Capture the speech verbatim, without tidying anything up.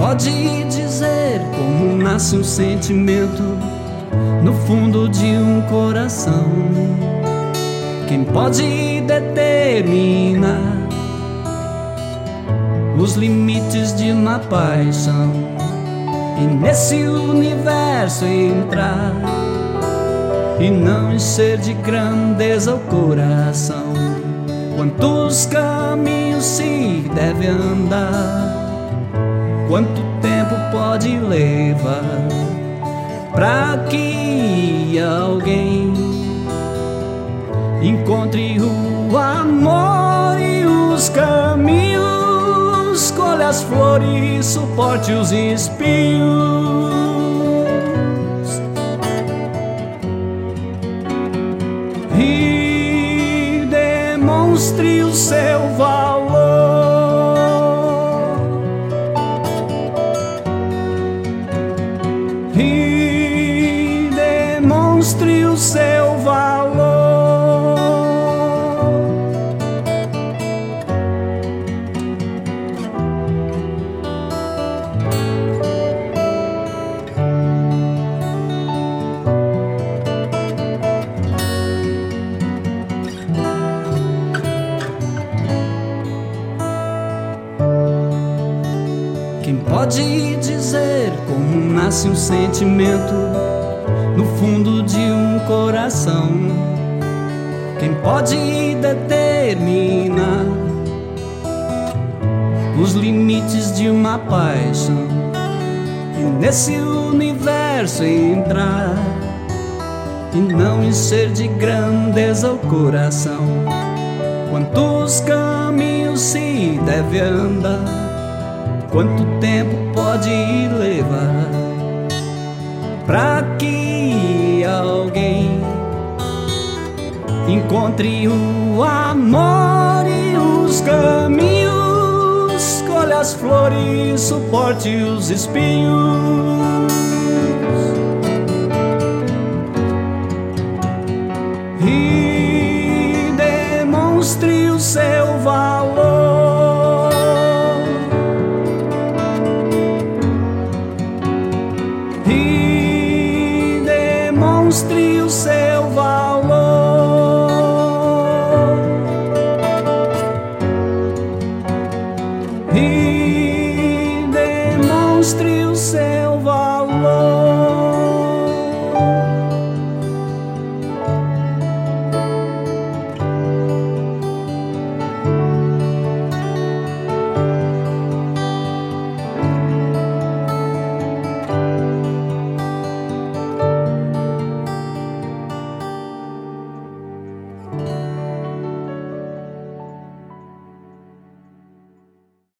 pode dizer como nasce um sentimento no fundo de um coração? Quem pode determinar os limites de uma paixão e nesse universo entrar e não encher de grandeza o coração? Quantos caminhos se deve andar? Quanto tempo pode levar pra que alguém encontre o amor e os caminhos, colhe as flores, suporte os espinhos e demonstre o seu valor e demonstre o seu valor. Quem pode dizer como nasce um sentimento no fundo de um coração? Quem pode determinar os limites de uma paixão e nesse universo entrar e não encher de grandeza o coração? Quantos caminhos se deve andar? Quanto tempo pode levar pra que alguém encontre o amor e os caminhos, colhe as flores, suporte os espinhos e demonstre o seu valor e demonstre o seu valor e demonstre o seu valor.